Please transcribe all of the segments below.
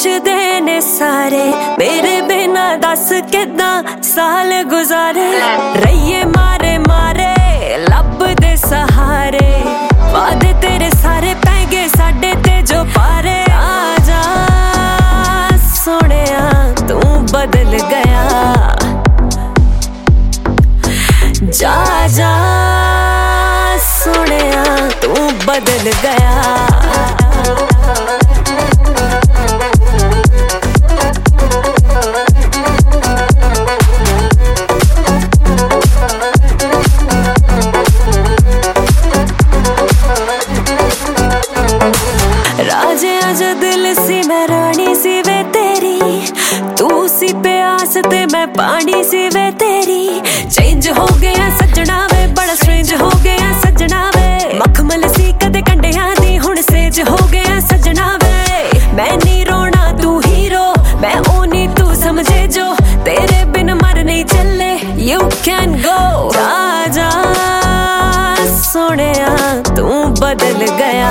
पुछदे ने सारे मेरे बिना दस किदां साल गुजारे। रहिए मारे मारे लब दे सहारे, वादे तेरे सारे पै गए साडे ते जो पारे। आजा सोनिया तू बदल गया, जा जा सोनिया तू बदल गया। राजे आजा दिल सी मैं रानी सी वे तेरी, तू सी प्यास ते मैं पानी सी वे तेरी। चेंज हो गया सजना वे बड़ा स्ट्रेंज हो गया सजना वे, मखमल सी कदे कंडियां दी हुण सेज हो गया सजना वे। मैं नी रोना तू हीरो, मैं ओ नी तू समझे जो, तेरे बिन मर नहीं चले यू कैन गो। जा सोनिया तू बदल गया,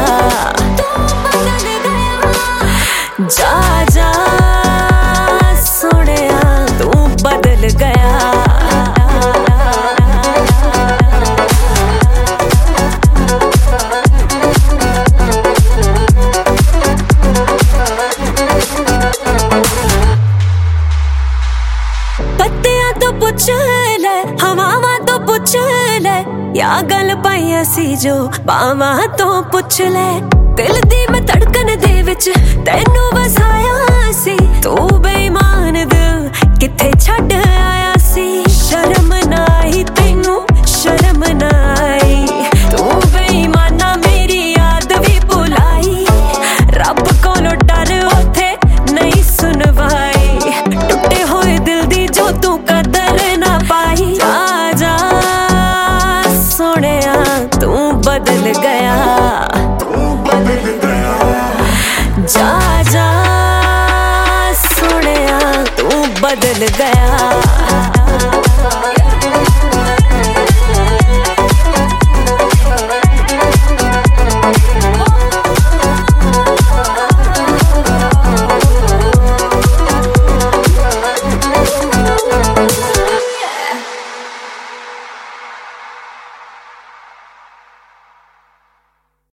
जा जा सोनिया तू बदल गया। पत्तियां तो पुछ ले हवावां तो पुछ ले, या गल पाइया सी जो बावां तो पुछ ले। दिल दी मैं धड़कन दे विच तैनू वसाया सी, तू बेईमान दिल किथे छड्ड आया सी। शर्म ना आई तैनू शर्म ना आई, तू बेईमाना मेरी याद भी भुलाई। रब कोलों डर उथे नहीं सुनवाई, टुटे होए दिल दी जो तू कदर ना पाई। जा सोनिया तू बदल गया, जा जा सोनिया तू बदल गया।